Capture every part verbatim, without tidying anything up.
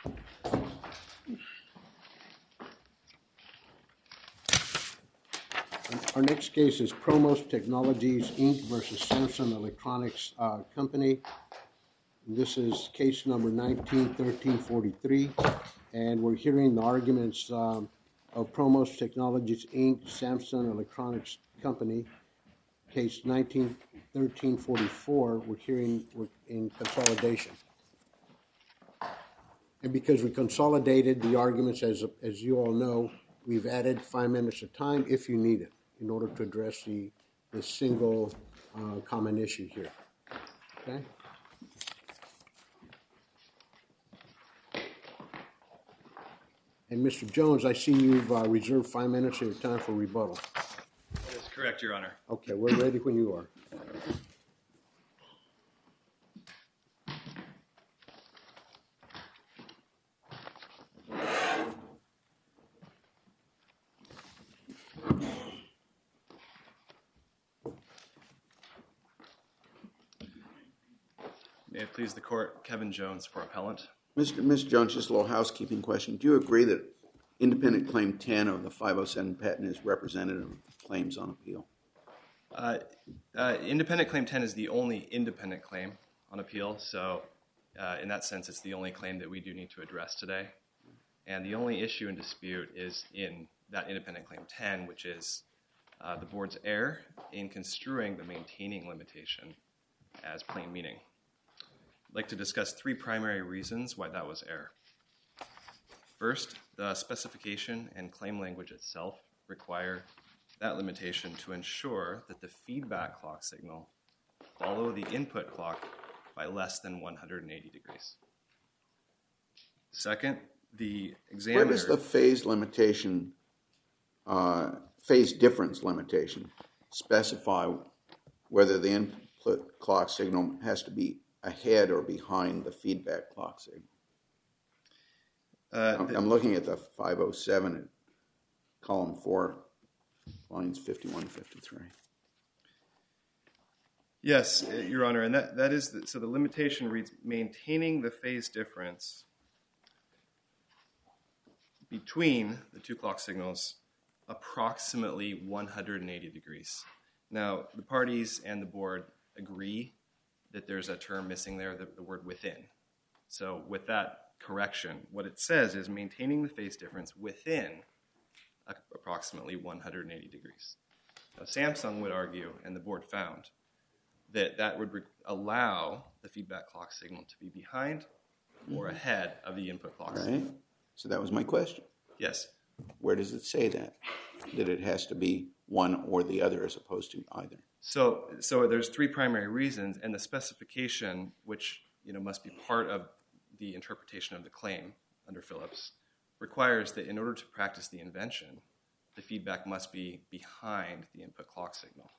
Our next case is Promos Technologies, Incorporated versus Samsung Electronics uh, Company. This is case number nineteen thirteen forty-three, and we're hearing the arguments um, of Promos Technologies, Incorporated, Samsung Electronics Company. Case nineteen thirteen forty-four, we're hearing we're in consolidation. And because we consolidated the arguments, as, as you all know, we've added five minutes of time if you need it in order to address the, the single uh, common issue here. Okay? And Mister Jones, I see you've uh, reserved five minutes of your time for rebuttal. That is correct, Your Honor. Okay, we're ready when you are. May it please the court, Kevin Jones for appellant. Mister Mister Jones, just a little housekeeping question. Do you agree that independent claim ten of the five oh seven patent is representative of claims on appeal? Uh, uh, independent claim ten is the only independent claim on appeal, so uh, in that sense, it's the only claim that we do need to address today. And the only issue in dispute is in that independent claim ten, which is uh, the board's error in construing the maintaining limitation as plain meaning. I'd like to discuss three primary reasons why that was error. First, the specification and claim language itself require that limitation to ensure that the feedback clock signal follow the input clock by less than one hundred eighty degrees. Second, the examiner... Where does the phase limitation, uh, phase difference limitation, specify whether the input clock signal has to be ahead or behind the feedback clock signal? Uh, I'm, I'm looking at the five oh seven at column four, lines fifty-one to fifty-three. Yes, Your Honor, and that, that is, the, so the limitation reads, maintaining the phase difference between the two clock signals approximately one hundred eighty degrees. Now, the parties and the board agree that there's a term missing there, the, the word within. So with that correction, what it says is maintaining the phase difference within a, approximately one hundred eighty degrees. Now, Samsung would argue, and the board found, that that would re- allow the feedback clock signal to be behind or ahead of the input clock Right. signal. So that was my question. Yes. Where does it say that? That it has to be one or the other as opposed to either? So, so there's three primary reasons, and the specification, which you know must be part of the interpretation of the claim under Phillips, requires that in order to practice the invention, the feedback must be behind the input clock signal.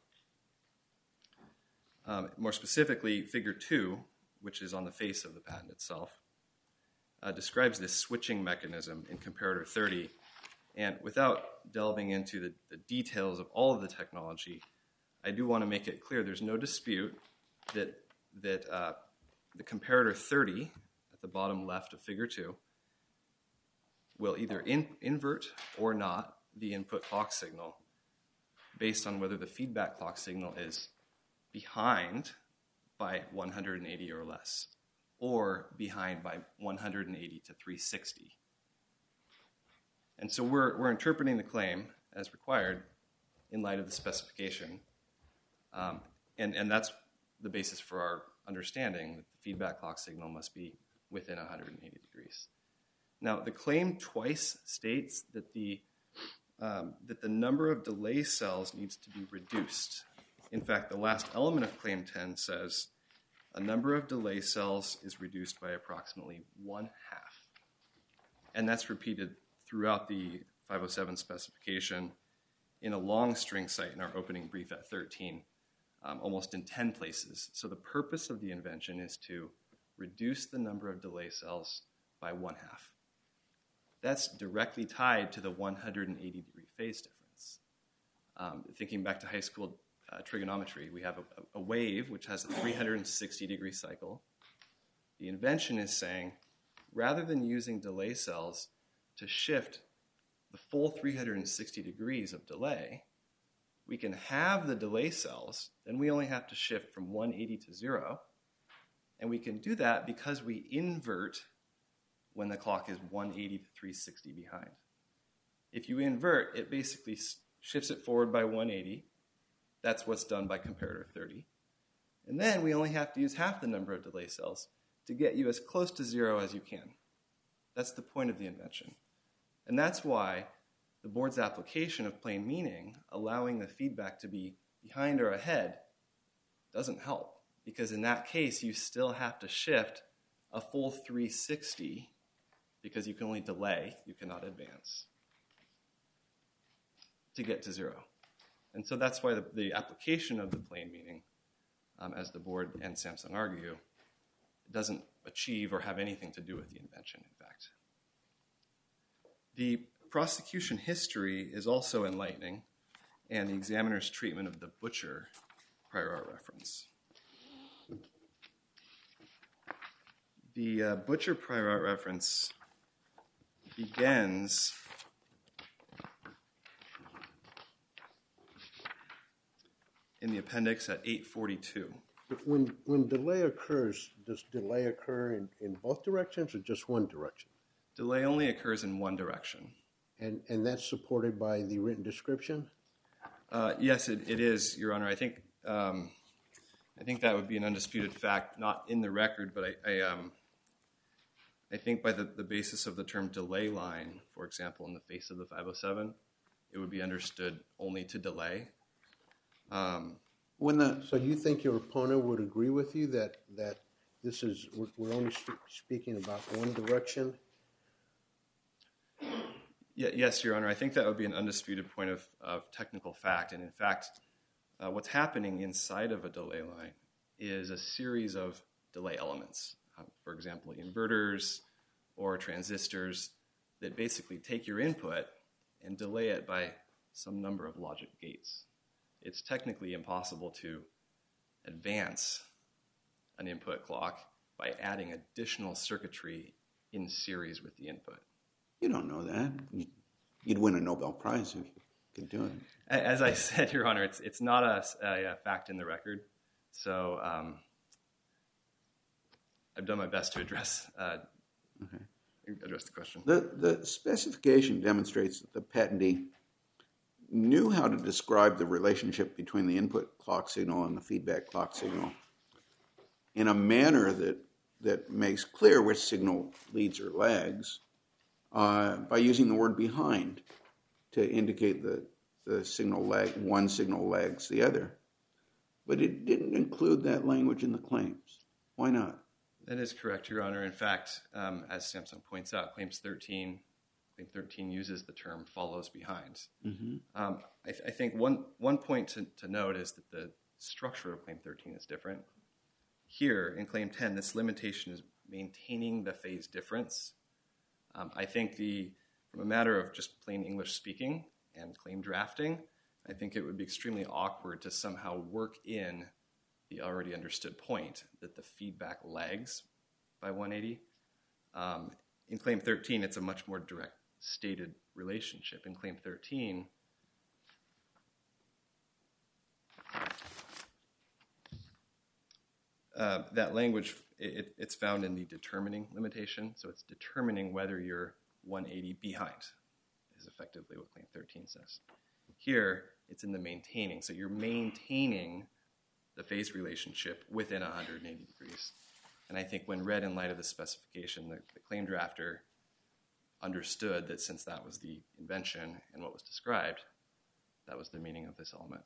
Um, more specifically, Figure two, which is on the face of the patent itself, uh, describes this switching mechanism in comparator thirty. And without delving into the, the details of all of the technology, I do want to make it clear there's no dispute that, that uh, the comparator thirty at the bottom left of Figure two will either in, invert or not the input clock signal based on whether the feedback clock signal is behind by one hundred eighty or less, or behind by one hundred eighty to three sixty. And so we're, we're interpreting the claim as required in light of the specification. Um, and, and that's the basis for our understanding that the feedback clock signal must be within one hundred eighty degrees. Now, the claim twice states that the, um, that the number of delay cells needs to be reduced. In fact, the last element of Claim ten says a number of delay cells is reduced by approximately one half. And that's repeated throughout the five oh seven specification in a long string cite in our opening brief at thirteen, um, almost in ten places. So the purpose of the invention is to reduce the number of delay cells by one half. That's directly tied to the one hundred eighty degree phase difference. Um, thinking back to high school uh, trigonometry, we have a, a wave which has a three hundred sixty degree cycle. The invention is saying rather than using delay cells to shift the full three hundred sixty degrees of delay, we can have the delay cells, then we only have to shift from one eighty to zero. And we can do that because we invert when the clock is one eighty to three sixty behind. If you invert, it basically shifts it forward by one eighty. That's what's done by comparator thirty. And then we only have to use half the number of delay cells to get you as close to zero as you can. That's the point of the invention. And that's why the board's application of plain meaning, allowing the feedback to be behind or ahead, doesn't help. Because in that case, you still have to shift a full three sixty because you can only delay, you cannot advance, to get to zero. And so that's why the, the application of the plain meaning, um, as the board and Samsung argue, doesn't achieve or have anything to do with the invention, in fact. The prosecution history is also enlightening, and the examiner's treatment of the Butcher prior art reference. The uh, Butcher prior art reference begins in the appendix at eight forty-two. When when delay occurs, does delay occur in, in both directions or just one direction? Delay only occurs in one direction. And and that's supported by the written description? Uh, yes, it, it is, Your Honor. I think um, I think that would be an undisputed fact, not in the record, but I I, um, I think by the, the basis of the term delay line, for example, in the face of the five oh seven, it would be understood only to delay. Um, When the So you think your opponent would agree with you that, that this is, we're, we're only st- speaking about one direction? Yeah, yes, Your Honor. I think that would be an undisputed point of, of technical fact. And in fact, uh, what's happening inside of a delay line is a series of delay elements. Uh, for example, inverters or transistors that basically take your input and delay it by some number of logic gates. It's technically impossible to advance an input clock by adding additional circuitry in series with the input. you don't know that. You'd win a Nobel Prize if you could do it. As I said, Your Honor, it's it's not a, a, a fact in the record. So um, I've done my best to address uh, Okay. address the question. The, the specification demonstrates that the patentee knew how to describe the relationship between the input clock signal and the feedback clock signal in a manner that, that makes clear which signal leads or lags uh, by using the word behind to indicate that the signal lag, one signal lags the other. But it didn't include that language in the claims. Why not? That is correct, Your Honor. In fact, um, as Samsung points out, Claims thirteen, Claim thirteen uses the term follows behind. Mm-hmm. Um, I, th- I think one, one point to, to note is that the structure of Claim thirteen is different. Here, in Claim ten, this limitation is maintaining the phase difference. Um, I think the, from a matter of just plain English speaking and claim drafting, I think it would be extremely awkward to somehow work in the already understood point that the feedback lags by one eighty. Um, in Claim thirteen, it's a much more direct stated relationship. In Claim thirteen, uh, that language, it, it's found in the determining limitation, so it's determining whether you're one eighty behind, is effectively what Claim thirteen says. Here, it's in the maintaining, so you're maintaining the phase relationship within one hundred eighty degrees. And I think when read in light of the specification, the, the claim drafter understood that since that was the invention and what was described, that was the meaning of this element.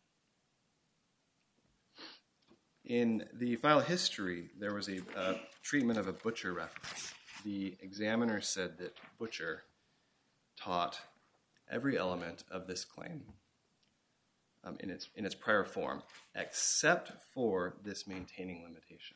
In the file history, there was a uh, treatment of a Butcher reference. The examiner said that Butcher taught every element of this claim Um, in its in its prior form, except for this maintaining limitation.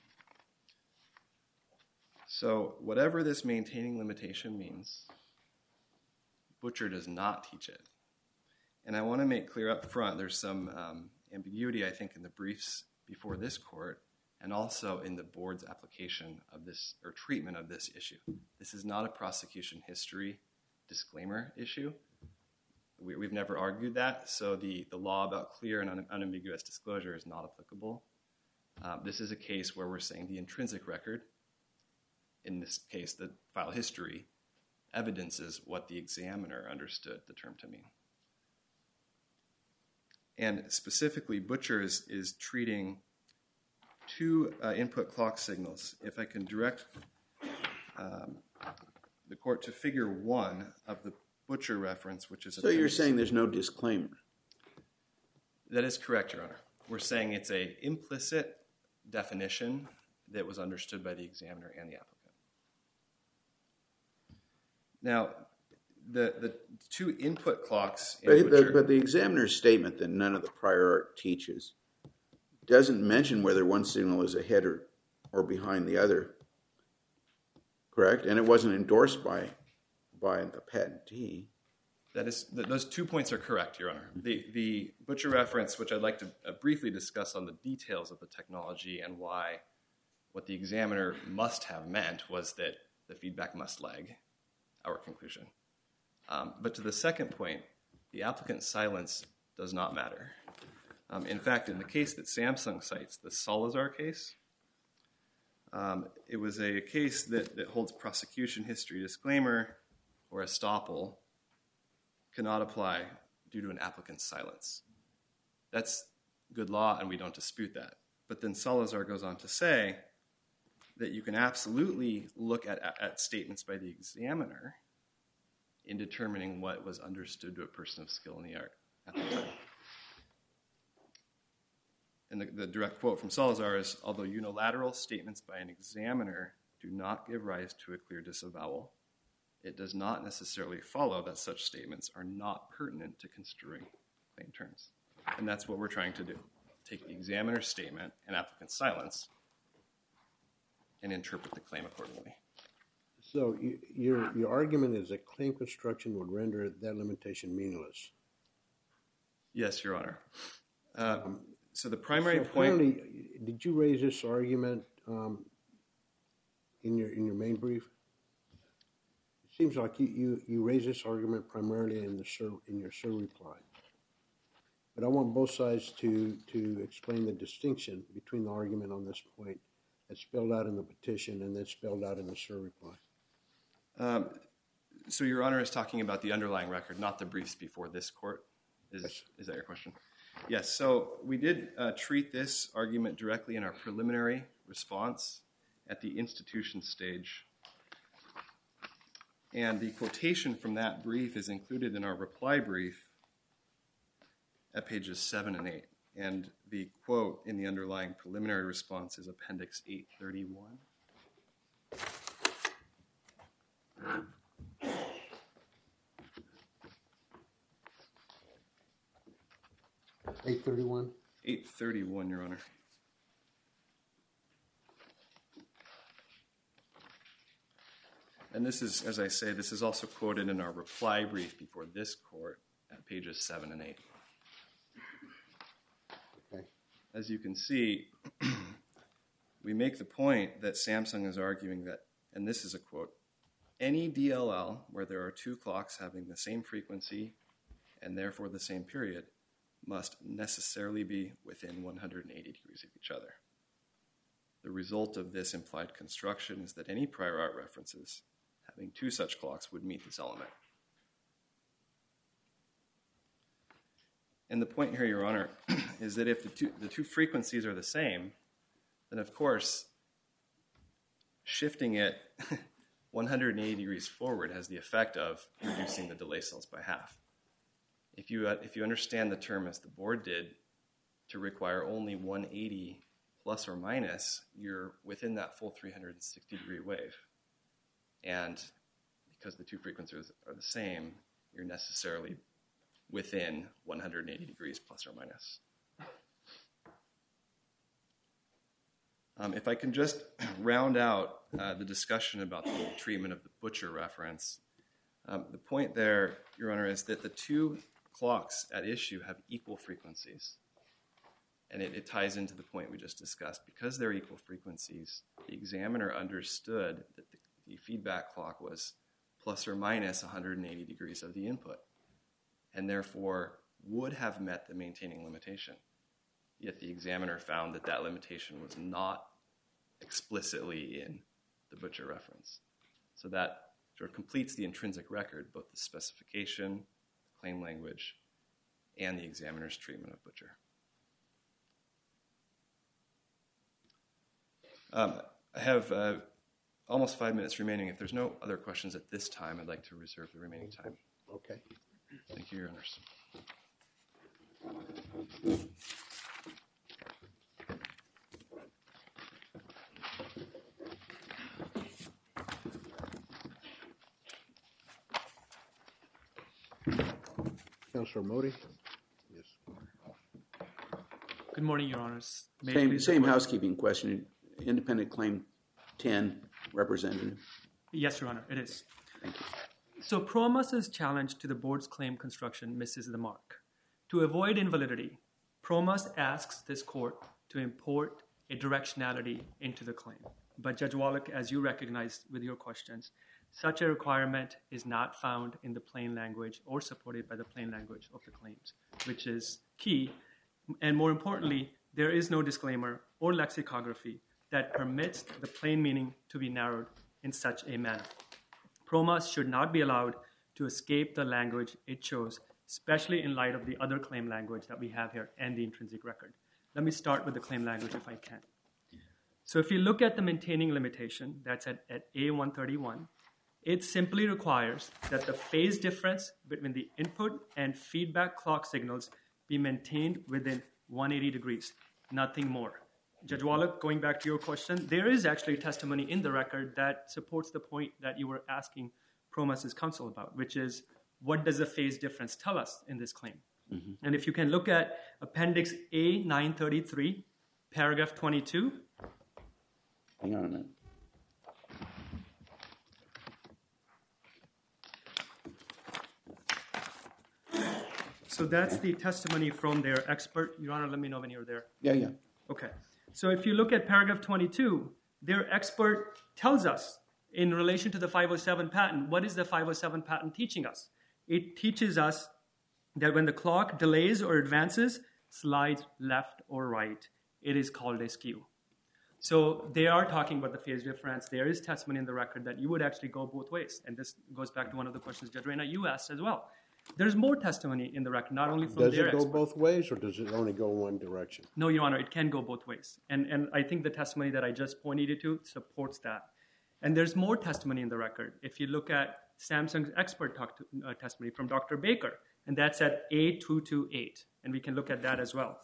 So whatever this maintaining limitation means, Butcher does not teach it. And I want to make clear up front, there's some um, ambiguity, I think, in the briefs before this court and also in the board's application of this, or treatment of this issue. This is not a prosecution history disclaimer issue. We, we've never argued that, so the, the law about clear and un, unambiguous disclosure is not applicable. Uh, this is a case where we're saying the intrinsic record, in this case the file history, evidences what the examiner understood the term to mean. And specifically, Butcher is, is treating two uh, input clock signals. If I can direct um, the court to figure one of the Butcher reference, which is... So you're saying there's no disclaimer? That is correct, Your Honor. We're saying it's an implicit definition that was understood by the examiner and the applicant. Now, the, the two input clocks in But, Butcher... but, but the examiner's statement that none of the prior art teaches doesn't mention whether one signal is ahead or, or behind the other, correct? And it wasn't endorsed by, by the patentee. That is, th those two points are correct, Your Honor. The, the Butcher reference, which I'd like to uh, briefly discuss on the details of the technology and why what the examiner must have meant was that the feedback must lag, our conclusion. Um, but to the second point, the applicant's silence does not matter. Um, in fact, in the case that Samsung cites, the Salazar case, um, it was a case that, that holds prosecution history disclaimer or estoppel cannot apply due to an applicant's silence. That's good law, and we don't dispute that. But then Salazar goes on to say that you can absolutely look at, at, at statements by the examiner in determining what was understood to a person of skill in the art at the time. And the, the direct quote from Salazar is, although unilateral statements by an examiner do not give rise to a clear disavowal, it does not necessarily follow that such statements are not pertinent to construing claim terms. And that's what we're trying to do. Take the examiner's statement and applicant's silence and interpret the claim accordingly. So you, your, your argument is that claim construction would render that limitation meaningless. Yes, Your Honor. Uh, um, so the primary so point... Did you raise this argument um, in your in your main brief? It seems like you, you, you raised this argument primarily in the sur, in your sur reply. But I want both sides to, to explain the distinction between the argument on this point that's spelled out in the petition and that's spelled out in the sur reply. Um, so Your Honor is talking about the underlying record, not the briefs before this court. Is, yes. Is that your question? Yes. So we did uh, treat this argument directly in our preliminary response at the institution stage. And the quotation from that brief is included in our reply brief at pages seven and eight. And the quote in the underlying preliminary response is Appendix eight thirty-one. eight thirty-one? eight thirty-one, Your Honor. And this is, as I say, this is also quoted in our reply brief before this court at pages seven and eight. Okay. As you can see, we make the point that Samsung is arguing that, and this is a quote, any D L L where there are two clocks having the same frequency and therefore the same period must necessarily be within one hundred eighty degrees of each other. The result of this implied construction is that any prior art references having two such clocks would meet this element. And the point here, Your Honor, is that if the two, the two frequencies are the same, then of course, shifting it one hundred eighty degrees forward has the effect of reducing the delay cells by half. If you, uh, if you understand the term as the board did, to require only one hundred eighty plus or minus, you're within that full three hundred sixty degree wave. And because the two frequencies are the same, you're necessarily within one hundred eighty degrees plus or minus. Um, if I can just round out uh, the discussion about the treatment of the Butcher reference, um, the point there, Your Honor, is that the two clocks at issue have equal frequencies. And it, it ties into the point we just discussed. Because they're equal frequencies, the examiner understood that the, the feedback clock was plus or minus one hundred eighty degrees of the input, and therefore would have met the maintaining limitation. Yet the examiner found that that limitation was not explicitly in the Butcher reference. So that sort of completes the intrinsic record, both the specification, the claim language, and the examiner's treatment of Butcher. Um, I have uh, almost five minutes remaining. If there's no other questions at this time, I'd like to reserve the remaining time. Okay. Thank you, Your Honors. Councilor Modi? Yes. Good morning, Your Honors. May I Same, please same report- housekeeping question. Independent Claim ten representative. Yes, Your Honor, it is. Thank you. So Promus's challenge to the board's claim construction misses the mark. To avoid invalidity, Promus asks this court to import a directionality into the claim. But Judge Wallach, as you recognized with your questions, such a requirement is not found in the plain language or supported by the plain language of the claims, which is key. And more importantly, there is no disclaimer or lexicography that permits the plain meaning to be narrowed in such a manner. Promus should not be allowed to escape the language it chose, especially in light of the other claim language that we have here and the intrinsic record. Let me start with the claim language if I can. So if you look at the maintaining limitation, that's at, at A one thirty-one, it simply requires that the phase difference between the input and feedback clock signals be maintained within one hundred eighty degrees, nothing more. Judge Wallach, going back to your question, there is actually testimony in the record that supports the point that you were asking Promus's counsel about, which is, what does the phase difference tell us in this claim? Mm-hmm. And if you can look at Appendix A nine thirty-three, paragraph twenty-two. Hang on a minute. So that's the testimony from their expert. Your Honor, let me know when you're there. Yeah, yeah. Okay. So if you look at paragraph twenty-two, their expert tells us in relation to the five oh seven patent, what is the five oh seven patent teaching us? It teaches us that when the clock delays or advances, slides left or right, it is called a skew. So they are talking about the phase difference. There is testimony in the record that you would actually go both ways. And this goes back to one of the questions, Judge Reyna, you asked as well. There's more testimony in the record, not only from Does their it go expert. both ways, or does it only go one direction? No, Your Honor, it can go both ways. And, and I think the testimony that I just pointed you to supports that. And there's more testimony in the record. If you look at Samsung's expert talk to, uh, testimony from Doctor Baker, and that's at A two twenty-eight. And we can look at that as well.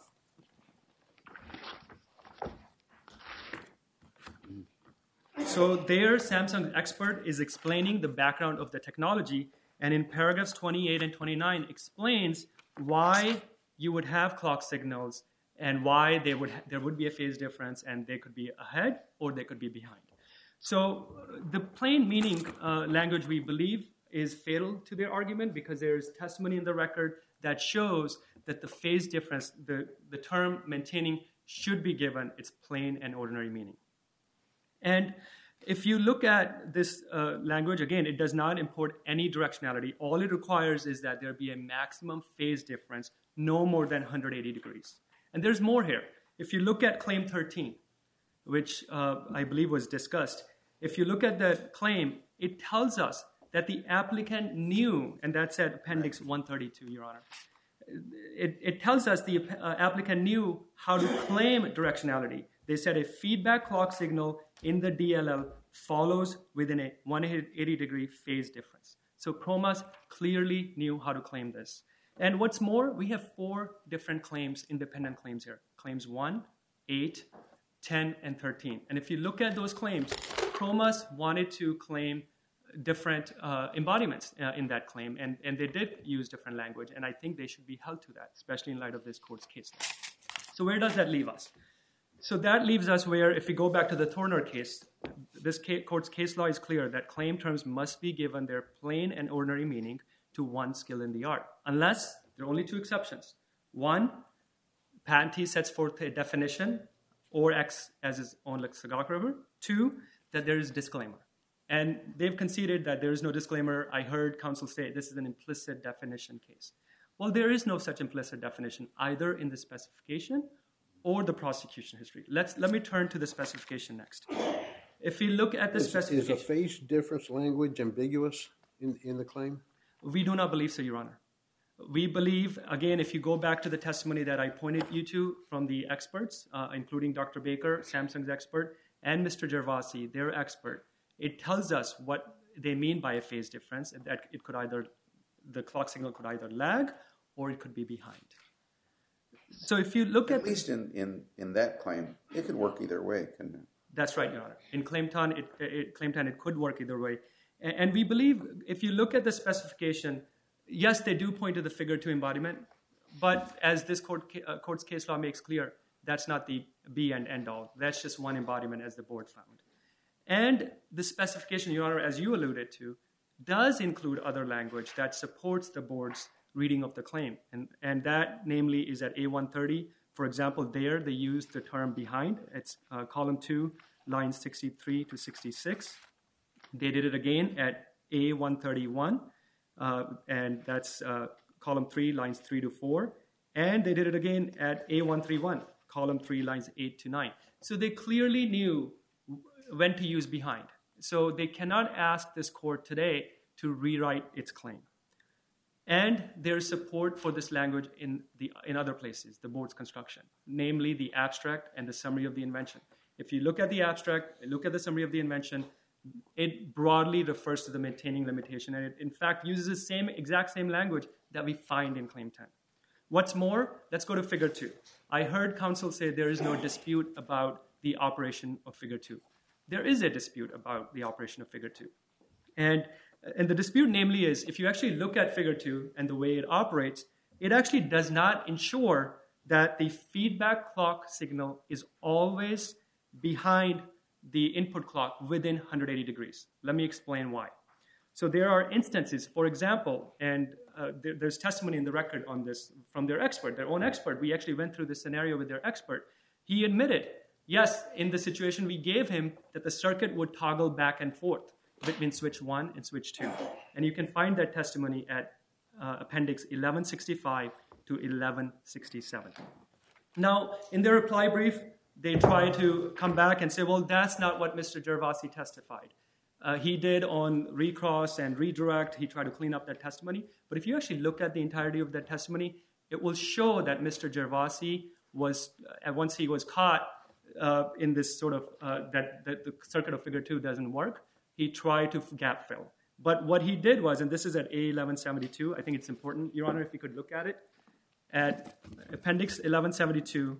So there, Samsung's expert is explaining the background of the technology, and in paragraphs twenty-eight and twenty-nine explains why you would have clock signals and why they would ha- there would be a phase difference, and they could be ahead or they could be behind. So uh, the plain meaning uh, language, we believe, is fatal to their argument because there is testimony in the record that shows that the phase difference, the, the term maintaining, should be given its plain and ordinary meaning. And if you look at this uh, language, again, it does not import any directionality. All it requires is that there be a maximum phase difference, no more than one hundred eighty degrees. And there's more here. If you look at Claim thirteen, which uh, I believe was discussed, if you look at the claim, it tells us that the applicant knew, and that's at Appendix one thirty-two, Your Honor. It, it tells us the uh, applicant knew how to claim directionality. They said a feedback clock signal in the D L L follows within a one hundred eighty degree phase difference. So Promus clearly knew how to claim this. And what's more, we have four different claims, independent claims here. Claims one, eight, ten, and thirteen. And if you look at those claims, Promus wanted to claim different uh, embodiments uh, in that claim, and, and they did use different language, and I think they should be held to that, especially in light of this court's case. So where does that leave us? So that leaves us where, if we go back to the Thorner case, this case, court's case law is clear that claim terms must be given their plain and ordinary meaning to one skill in the art, unless there are only two exceptions. One, patentee sets forth a definition, or X as his own lexicographer. Two, that there is disclaimer. And they've conceded that there is no disclaimer. I heard counsel say this is an implicit definition case. Well, there is no such implicit definition either in the specification or the prosecution history. Let's, let me turn to the specification next. If we look at the Is, is specification... a phase difference language ambiguous in, in the claim? We do not believe so, Your Honor. We believe, again, if you go back to the testimony that I pointed you to from the experts, uh, including Doctor Baker, Samsung's expert, and Mister Gervasi, their expert, it tells us what they mean by a phase difference, and that it could either, the clock signal could either lag or it could be behind. So if you look at... At least in, in, in that claim, it could work either way, couldn't it? That's right, Your Honor. In Claim ten, it, it, Claim ten, it could work either way. And, and we believe, if you look at the specification, yes, they do point to the figure two embodiment, but as this court, uh, court's case law makes clear, that's not the be and end all. That's just one embodiment, as the board found. And the specification, Your Honor, as you alluded to, does include other language that supports the board's reading of the claim. And, and that, namely, is at A one thirty. For example, there they use the term behind. It's uh, column two, lines sixty-three to sixty-six. They did it again at A one thirty-one, uh, and that's uh, column three, lines three to four. And they did it again at A one thirty-one, column three, lines eight to nine. So they clearly knew when to use behind. So they cannot ask this court today to rewrite its claim. And there's support for this language in, the, in other places, the board's construction, namely the abstract and the summary of the invention. If you look at the abstract, look at the summary of the invention, it broadly refers to the maintaining limitation, and it, in fact, uses the same exact same language that we find in Claim ten. What's more, let's go to Figure two. I heard counsel say there is no dispute about the operation of Figure two. There is a dispute about the operation of Figure two. And, and the dispute, namely, is if you actually look at Figure two and the way it operates, it actually does not ensure that the feedback clock signal is always behind the input clock within one hundred eighty degrees. Let me explain why. So there are instances, for example, and uh, there, there's testimony in the record on this from their expert, their own expert. We actually went through this scenario with their expert. He admitted, yes, in the situation we gave him, that the circuit would toggle back and forth between switch one and switch two. And you can find that testimony at uh, appendix eleven sixty-five to eleven sixty-seven. Now, in their reply brief, they try to come back and say, well, that's not what Mister Gervasi testified. Uh, he did on recross and redirect. He tried to clean up that testimony. But if you actually look at the entirety of that testimony, it will show that Mister Gervasi was, uh, once he was caught uh, in this sort of, uh, that, that the circuit of Figure two doesn't work, he tried to gap fill. But what he did was, and this is at A eleven seventy-two, I think it's important, Your Honor, if you could look at it, at appendix eleven seventy-two,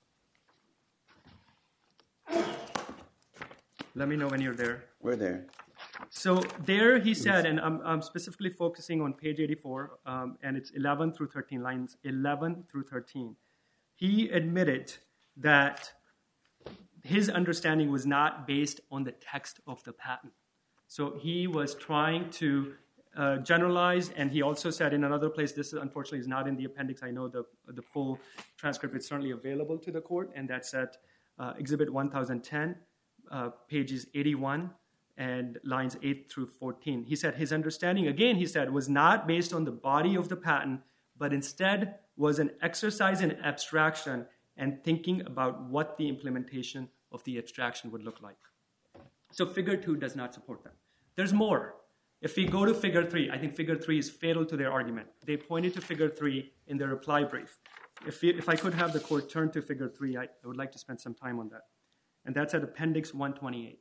let me know when you're there. We're there. So there he said, and I'm, I'm specifically focusing on page eighty-four, um, and it's eleven through thirteen, lines eleven through thirteen. He admitted that his understanding was not based on the text of the patent. So he was trying to uh, generalize, and he also said in another place, this unfortunately is not in the appendix. I know the, the full transcript is certainly available to the court, and that's at uh, Exhibit one thousand ten. Uh, pages eighty-one and lines eight through fourteen. He said his understanding, again, he said, was not based on the body of the patent, but instead was an exercise in abstraction and thinking about what the implementation of the abstraction would look like. So Figure two does not support that. There's more. If we go to Figure three, I think Figure three is fatal to their argument. They pointed to Figure three in their reply brief. If, we, if I could have the court turn to Figure three, I, I would like to spend some time on that. And that's at Appendix one twenty-eight.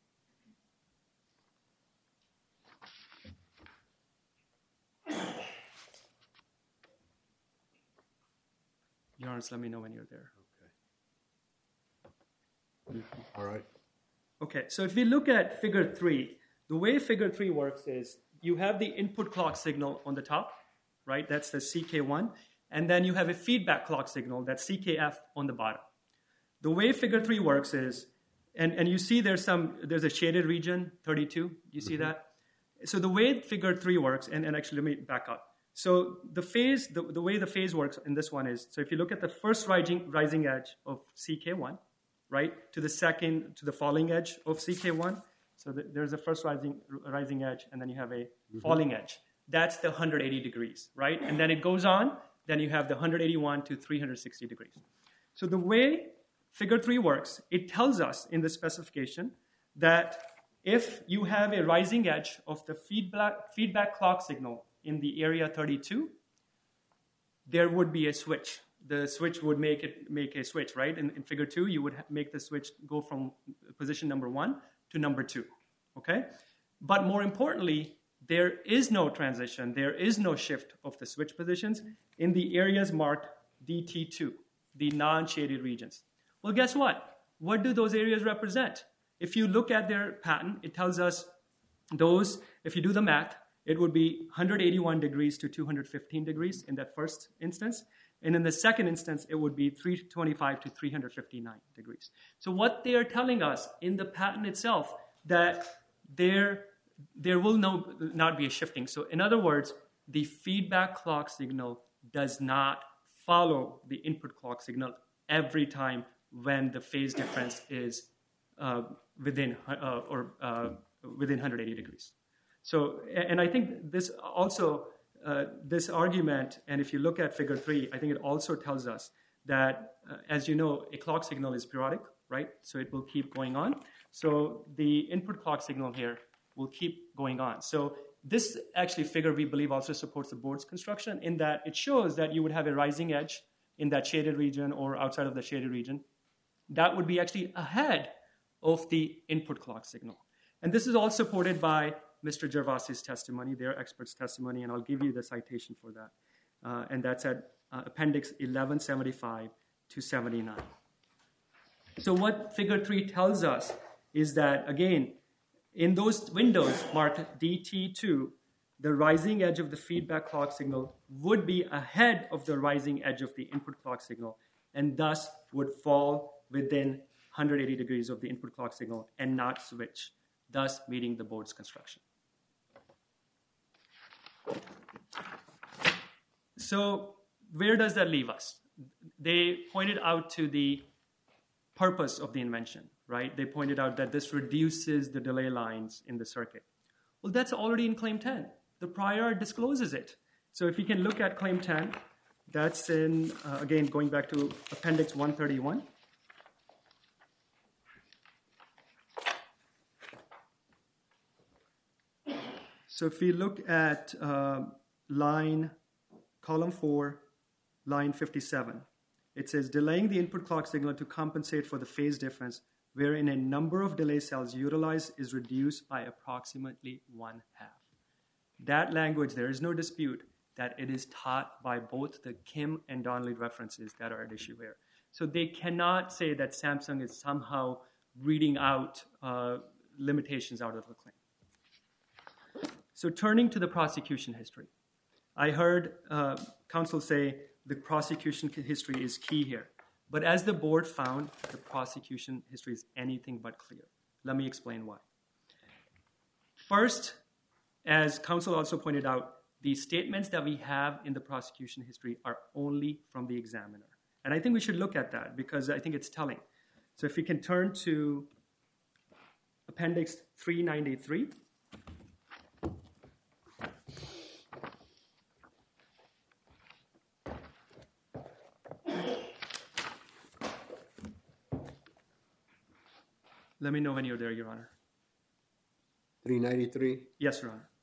Your Honor, let me know when you're there. Okay. All right. Okay, so if we look at Figure three, the way Figure three works is you have the input clock signal on the top, right? That's the C K one. And then you have a feedback clock signal, that's C K F, on the bottom. The way Figure three works is, and, and you see there's some, there's a shaded region, thirty-two, you see mm-hmm. that? So the way Figure three works, and, and actually let me back up. So the phase, the, the way the phase works in this one is, so if you look at the first rising, rising edge of C K one, right, to the second, to the falling edge of C K one, so the, there's a first rising, rising edge, and then you have a mm-hmm. falling edge. That's the one hundred eighty degrees, right? And then it goes on, then you have the one hundred eighty-one to three hundred sixty degrees. So the way figure three works, it tells us in the specification that if you have a rising edge of the feedback, feedback clock signal in the area thirty-two, there would be a switch. The switch would make it make a switch, right? In, in figure two, you would make the switch go from position number one to number two, okay? But more importantly, there is no transition, there is no shift of the switch positions in the areas marked D T two, the non-shaded regions. Well, guess what? What do those areas represent? If you look at their patent, it tells us those, if you do the math, it would be one hundred eighty-one degrees to two hundred fifteen degrees in that first instance. And in the second instance, it would be three twenty-five to three hundred fifty-nine degrees. So what they are telling us in the patent itself, that there, there will no, not be a shifting. So in other words, the feedback clock signal does not follow the input clock signal every time when the phase difference is uh, within uh, or uh, within one hundred eighty degrees. So, and I think this also, uh, this argument, and if you look at figure three, I think it also tells us that, uh, as you know, a clock signal is periodic, right? So it will keep going on. So the input clock signal here will keep going on. So this actually figure, we believe, also supports the board's construction in that it shows that you would have a rising edge in that shaded region or outside of the shaded region. That would be actually ahead of the input clock signal. And this is all supported by Mister Gervasi's testimony, their expert's testimony, and I'll give you the citation for that. Uh, and that's at uh, Appendix eleven seventy-five to seventy-nine. So what figure three tells us is that, again, in those windows marked D T two, the rising edge of the feedback clock signal would be ahead of the rising edge of the input clock signal, and thus would fall within one hundred eighty degrees of the input clock signal and not switch, thus meeting the board's construction. So where does that leave us? They pointed out to the purpose of the invention, right? They pointed out that this reduces the delay lines in the circuit. Well, that's already in Claim ten. The prior art discloses it. So if you can look at Claim ten, that's in, uh, again, going back to Appendix one thirty-one. So if we look at uh, line, column four, line fifty-seven, it says, delaying the input clock signal to compensate for the phase difference, wherein a number of delay cells utilized is reduced by approximately one half. That language, there is no dispute that it is taught by both the Kim and Donnelly references that are at issue here. So they cannot say that Samsung is somehow reading out uh, limitations out of the claim. So turning to the prosecution history, I heard uh, counsel say the prosecution history is key here. But as the board found, the prosecution history is anything but clear. Let me explain why. First, as counsel also pointed out, the statements that we have in the prosecution history are only from the examiner. And I think we should look at that because I think it's telling. So if we can turn to Appendix three ninety-three. Let me know when you're there, Your Honor. three ninety-three? Yes, Your Honor.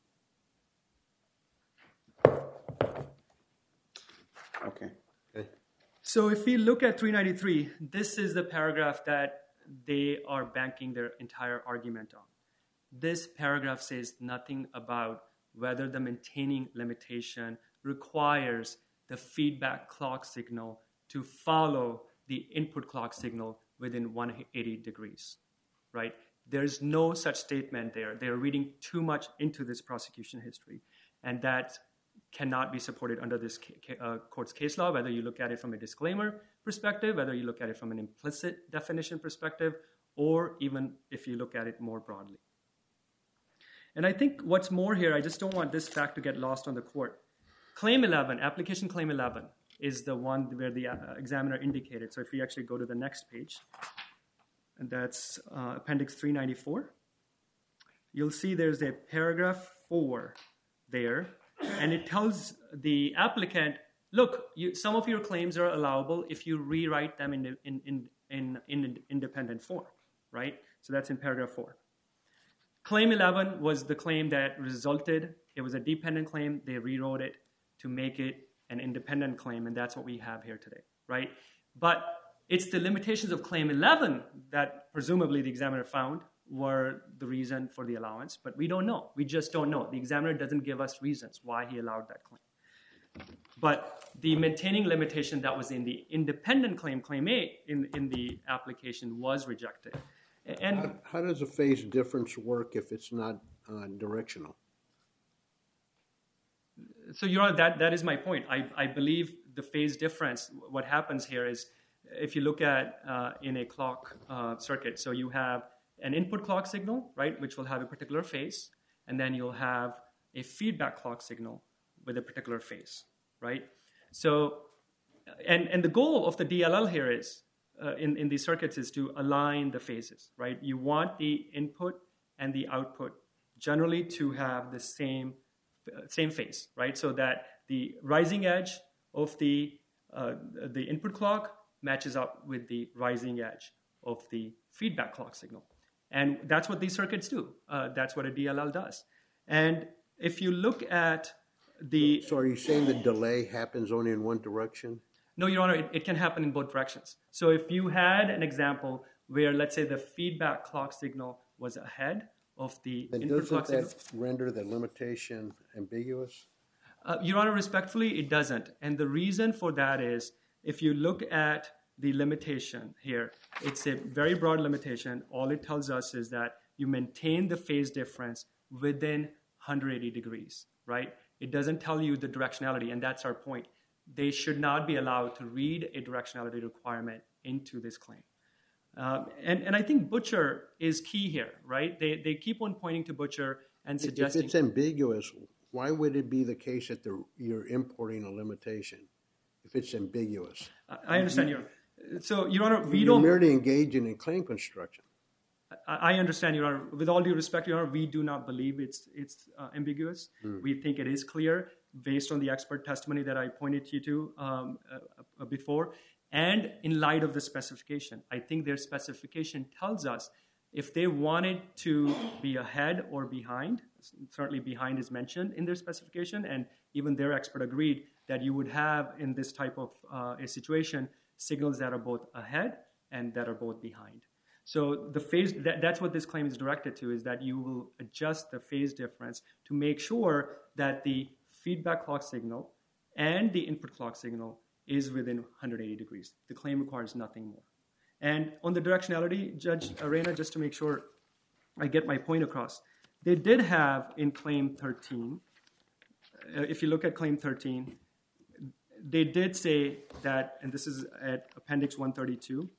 Okay. Okay. So if we look at three ninety-three, this is the paragraph that they are banking their entire argument on. This paragraph says nothing about whether the maintaining limitation requires the feedback clock signal to follow the input clock signal within one hundred eighty degrees, right? There's no such statement there. They're reading too much into this prosecution history, and that cannot be supported under this uh, court's case law, whether you look at it from a disclaimer perspective, whether you look at it from an implicit definition perspective, or even if you look at it more broadly. And I think what's more here, I just don't want this fact to get lost on the court. Claim eleven, application claim eleven, is the one where the uh, examiner indicated. So if we actually go to the next page, and that's uh, appendix three ninety-four, you'll see there's a paragraph four there, and it tells the applicant, look, you, some of your claims are allowable if you rewrite them in, in, in, in, in independent form, right? So that's in paragraph four. Claim eleven was the claim that resulted. It was a dependent claim. They rewrote it to make it an independent claim, and that's what we have here today, right? But it's the limitations of claim eleven that presumably the examiner found were the reason for the allowance, but we don't know. We just don't know. The examiner doesn't give us reasons why he allowed that claim. But the maintaining limitation that was in the independent claim, claim eight, in, in the application was rejected. And How, how does a phase difference work if it's not uh, directional? so, Your Honor, that, that is my point. I, I believe the phase difference, what happens here is, if you look at uh, in a clock uh, circuit, so you have an input clock signal, right, which will have a particular phase, and then you'll have a feedback clock signal with a particular phase, right? So, and, and the goal of the D L L here is, uh, in, in these circuits, is to align the phases, right? You want the input and the output generally to have the same, uh, same phase, right? So that the rising edge of the, uh, the input clock matches up with the rising edge of the feedback clock signal. And that's what these circuits do. Uh, that's what a D L L does. And if you look at the... So are you saying the delay happens only in one direction? No, Your Honor, it, it can happen in both directions. So if you had an example where, let's say, the feedback clock signal was ahead of the Then input doesn't clock signal... that render the limitation ambiguous? Uh, Your Honor, respectfully, it doesn't. And the reason for that is, if you look at the limitation here, it's a very broad limitation. All it tells us is that you maintain the phase difference within one hundred eighty degrees, right? It doesn't tell you the directionality, and that's our point. They should not be allowed to read a directionality requirement into this claim. Um, and, and I think Butcher is key here, right? They, they keep on pointing to Butcher and suggesting... If it's ambiguous, why would it be the case that the, you're importing a limitation if it's ambiguous? I understand, Your Honor. So, Your Honor, we you're don't... You're merely engaging in claim construction. I understand, Your Honor. With all due respect, Your Honor, we do not believe it's it's uh, ambiguous. Mm. We think it is clear based on the expert testimony that I pointed you to um, uh, before, and in light of the specification. I think their specification tells us if they wanted to be ahead or behind, certainly behind is mentioned in their specification, and even their expert agreed that you would have in this type of uh, a situation signals that are both ahead and that are both behind. So the phase, that, that's what this claim is directed to, is that you will adjust the phase difference to make sure that the feedback clock signal and the input clock signal is within one hundred eighty degrees. The claim requires nothing more. And on the directionality, Judge Arena, just to make sure I get my point across, they did have in Claim thirteen, uh, if you look at Claim thirteen, they did say that, and this is at Appendix one thirty-two,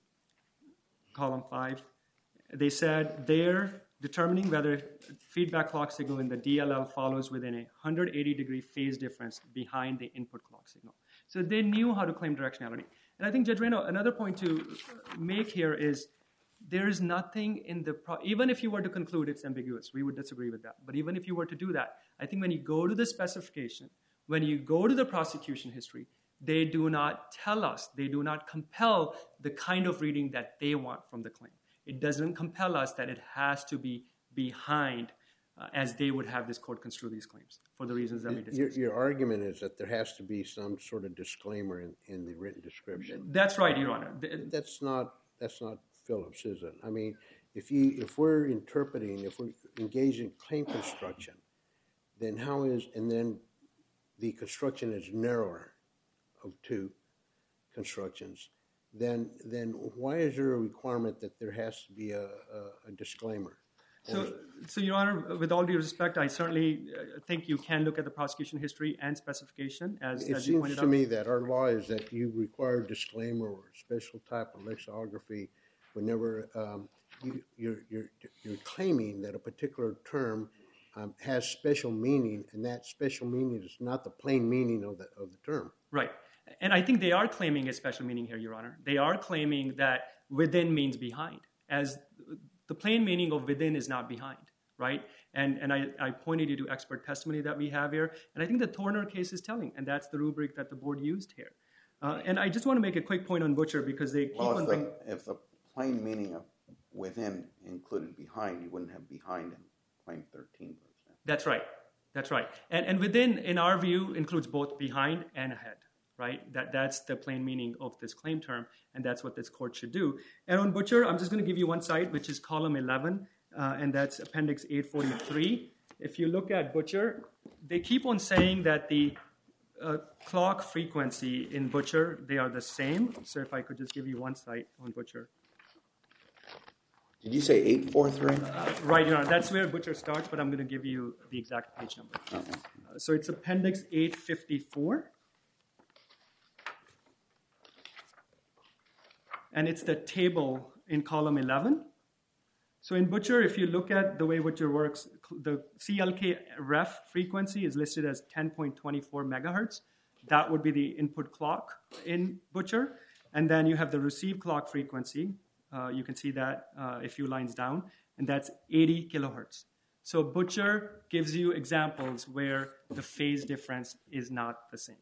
column five, they said they're determining whether feedback clock signal in the D L L follows within a one hundred eighty degree phase difference behind the input clock signal. So they knew how to claim directionality. And I think, Judge Reno, another point to make here is there is nothing in the, pro- even if you were to conclude it's ambiguous, we would disagree with that. But even if you were to do that, I think when you go to the specification, when you go to the prosecution history, they do not tell us, they do not compel the kind of reading that they want from the claim. It doesn't compel us that it has to be behind uh, as they would have this court construe these claims for the reasons that we discussed. Your, your argument is that there has to be some sort of disclaimer in, in the written description. That's right, Your Honor. That's not, that's not Phillips, is it? I mean, if, you, if we're interpreting, if we're engaged in claim construction, then how is, and then the construction is narrower of two constructions, then then why is there a requirement that there has to be a, a, a disclaimer? So, so, Your Honor, with all due respect, I certainly uh, think you can look at the prosecution history and specification, as, It as you seems pointed to out. me that our law is that you require disclaimer or special type of lexicography whenever um, you, you're, you're, you're claiming that a particular term um, has special meaning, and that special meaning is not the plain meaning of the of the term. Right. And I think they are claiming a special meaning here, Your Honor. They are claiming that within means behind, as the plain meaning of within is not behind, right? And and I, I pointed you to expert testimony that we have here, and I think the Torner case is telling, and that's the rubric that the board used here. Uh, and I just want to make a quick point on Butcher because they keep well, on if bringing... the, if the plain meaning of within included behind, you wouldn't have behind in claim thirteen, for example. That's right. That's right. And and within, in our view, includes both behind and ahead, right? That That's the plain meaning of this claim term, and that's what this court should do. And on Butcher, I'm just going to give you one site, which is column eleven, uh, and that's appendix eight forty-three. If you look at Butcher, they keep on saying that the uh, clock frequency in Butcher, they are the same. So if I could just give you one site on Butcher. Did you say eight forty-three? Uh, right, Your Honor. That's where Butcher starts, but I'm going to give you the exact page number. Okay. Uh, so it's appendix eight fifty-four. And it's the table in column eleven. So in Butcher, if you look at the way Butcher works, the C L K ref frequency is listed as ten point two four megahertz. That would be the input clock in Butcher. And then you have the receive clock frequency. Uh, you can see that uh, a few lines down, and that's eighty kilohertz. So Butcher gives you examples where the phase difference is not the same.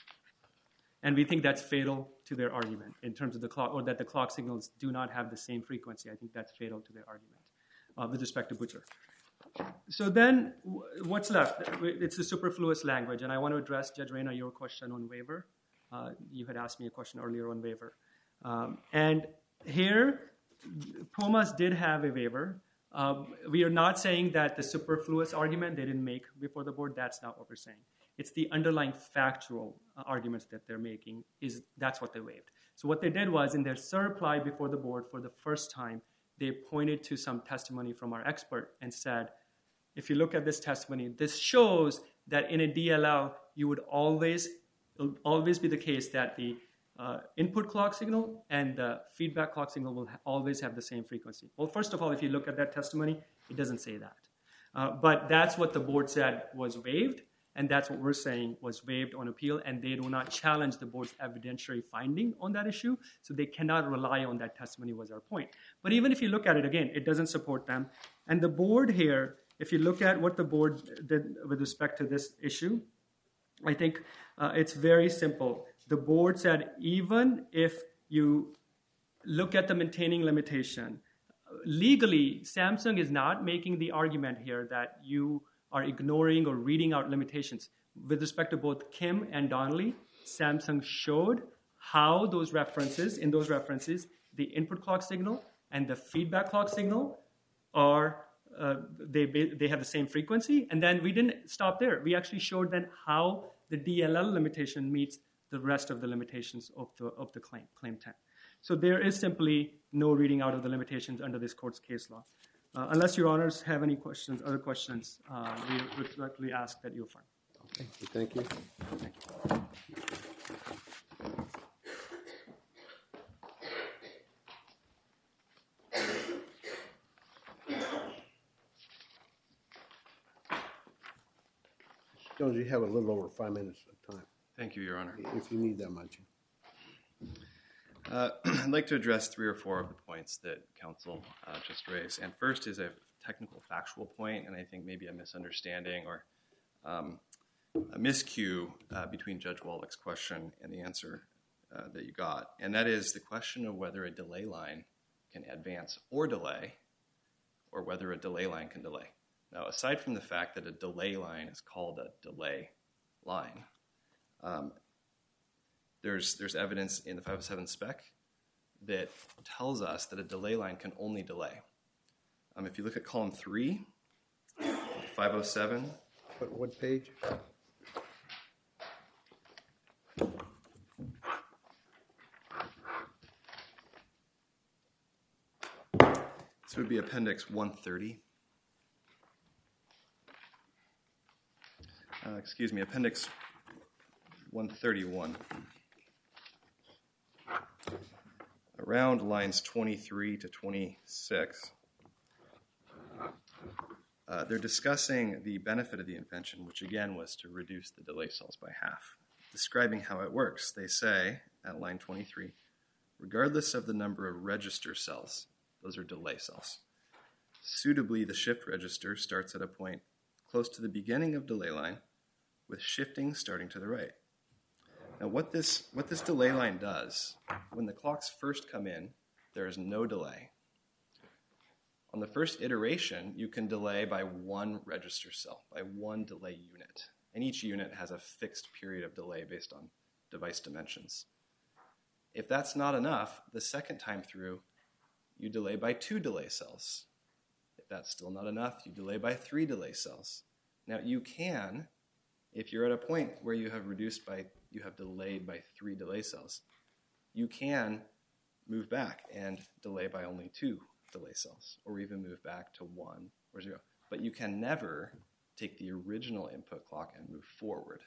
And we think that's fatal to their argument in terms of the clock, or that the clock signals do not have the same frequency. I think that's fatal to their argument uh, with respect to Butcher. So then what's left? It's the superfluous language, and I want to address, Judge Reyna, your question on waiver. Uh, you had asked me a question earlier on waiver. Um, and here, Pumas did have a waiver. Um, we are not saying that the superfluous argument they didn't make before the board. That's not what we're saying. It's the underlying factual uh, arguments that they're making. Is that's what they waived. So what they did was, in their surreply before the board for the first time, they pointed to some testimony from our expert and said, if you look at this testimony, this shows that in a D L L, you would always, it'll always be the case that the uh, input clock signal and the feedback clock signal will ha- always have the same frequency. Well, first of all, if you look at that testimony, it doesn't say that. Uh, but that's what the board said was waived, and that's what we're saying was waived on appeal, and they do not challenge the board's evidentiary finding on that issue, so they cannot rely on that testimony was our point. But even if you look at it again, it doesn't support them. And the board here, if you look at what the board did with respect to this issue, I think uh, it's very simple. The board said even if you look at the maintaining limitation, legally, Samsung is not making the argument here that you are ignoring or reading out limitations. With respect to both Kim and Donnelly, Samsung showed how those references, in those references, the input clock signal and the feedback clock signal are Uh, they they have the same frequency, and then we didn't stop there. We actually showed then how the D L L limitation meets the rest of the limitations of the of the claim, claim ten. So there is simply no reading out of the limitations under this court's case law. Uh, unless your honors have any questions, other questions, uh, we respectfully ask that you affirm. Okay, thank you. Thank you. Jones, you have a little over five minutes of time, Thank you, Your Honor. if you need that much. Uh, I'd like to address three or four of the points that counsel uh, just raised. And first is a technical factual point, and I think maybe a misunderstanding or um, a miscue uh, between Judge Wallach's question and the answer uh, that you got. And that is the question of whether a delay line can advance or delay, or whether a delay line can delay. Now, aside from the fact that a delay line is called a delay line, um, there's there's evidence in the five oh seven spec that tells us that a delay line can only delay. Um, if you look at column three, five oh seven. What, what page? This would be appendix one thirty. Uh, excuse me, appendix one thirty-one. Around lines twenty-three to twenty-six. uh, they're discussing the benefit of the invention, which again was to reduce the delay cells by half. Describing how it works, they say at line twenty-three, regardless of the number of register cells, those are delay cells, suitably the shift register starts at a point close to the beginning of delay line with shifting starting to the right. Now what this, what this delay line does, when the clocks first come in, there is no delay. On the first iteration, you can delay by one register cell, by one delay unit. And each unit has a fixed period of delay based on device dimensions. If that's not enough, the second time through, you delay by two delay cells. If that's still not enough, you delay by three delay cells. Now you can, if you're at a point where you have reduced by, you have delayed by three delay cells, you can move back and delay by only two delay cells, or even move back to one or zero. But you can never take the original input clock and move forward.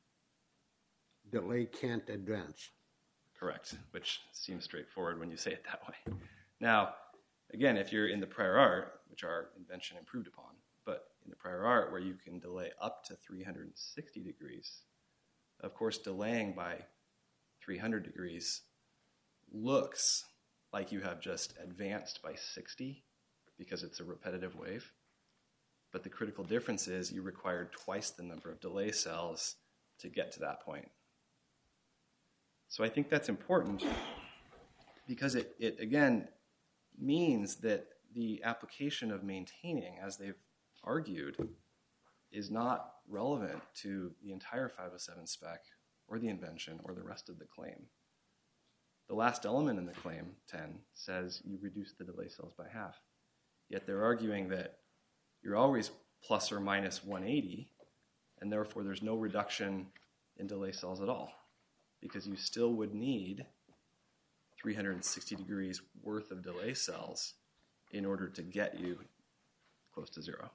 Delay can't advance. Correct, which seems straightforward when you say it that way. Now, again, if you're in the prior art, which our invention improved upon, but in the prior art where you can delay up to three hundred sixty degrees, of course, delaying by three hundred degrees looks like you have just advanced by sixty because it's a repetitive wave. But the critical difference is you required twice the number of delay cells to get to that point. So I think that's important because it, it again, means that the application of maintaining, as they've argued, is not relevant to the entire five oh seven spec or the invention or the rest of the claim. The last element in the claim, ten, says you reduce the delay cells by half. Yet they're arguing that you're always plus or minus one eighty, and therefore there's no reduction in delay cells at all, because you still would need three hundred sixty degrees worth of delay cells in order to get you close to zero.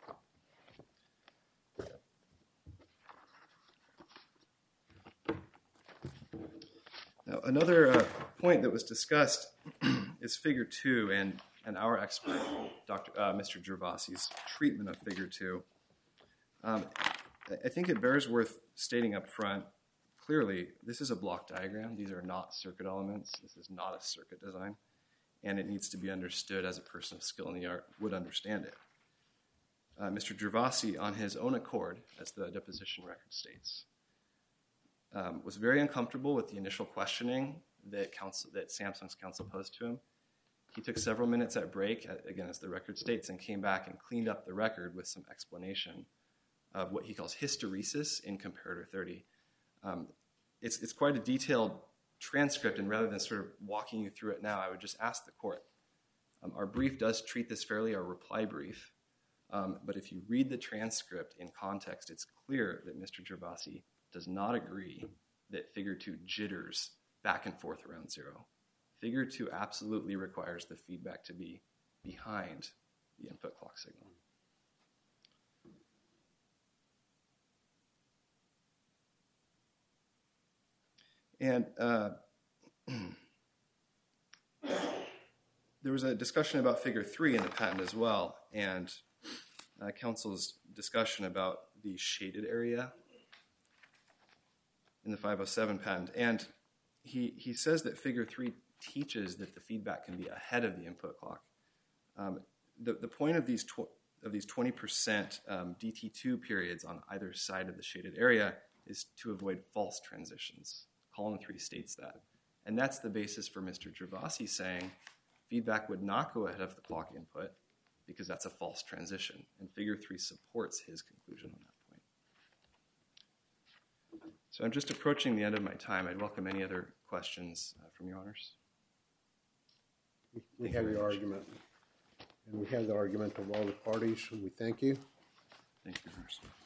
Now, another uh, point that was discussed is figure two and, and our expert, Doctor Uh, Mister Gervasi's treatment of figure two. Um, I think it bears worth stating up front, clearly, this is a block diagram. These are not circuit elements. This is not a circuit design. And it needs to be understood as a person of skill in the art would understand it. Uh, Mister Gervasi, on his own accord, as the deposition record states, um, was very uncomfortable with the initial questioning that, counsel, that Samsung's counsel posed to him. He took several minutes at break, again, as the record states, and came back and cleaned up the record with some explanation of what he calls hysteresis in comparator thirty. Um, it's, it's quite a detailed transcript, and rather than sort of walking you through it now, I would just ask the court. Um, our brief does treat this fairly, our reply brief, um, but if you read the transcript in context, it's clear that Mister Gervasi does not agree that figure two jitters back and forth around zero. Figure two absolutely requires the feedback to be behind the input clock signal. And uh, there was a discussion about figure three in the patent as well, and uh, counsel's discussion about the shaded area in the five oh seven patent. And he, he says that figure three teaches that the feedback can be ahead of the input clock. Um, the, the point of these, tw of these twenty percent um, D T two periods on either side of the shaded area is to avoid false transitions. Column three states that. And that's the basis for Mister Gervasi saying feedback would not go ahead of the clock input because that's a false transition. And figure three supports his conclusion on that point. So I'm just approaching the end of my time. I'd welcome any other questions uh, from your honors. We have your argument. And we have the argument of all the parties, and we thank you. Thank you, Your Honors.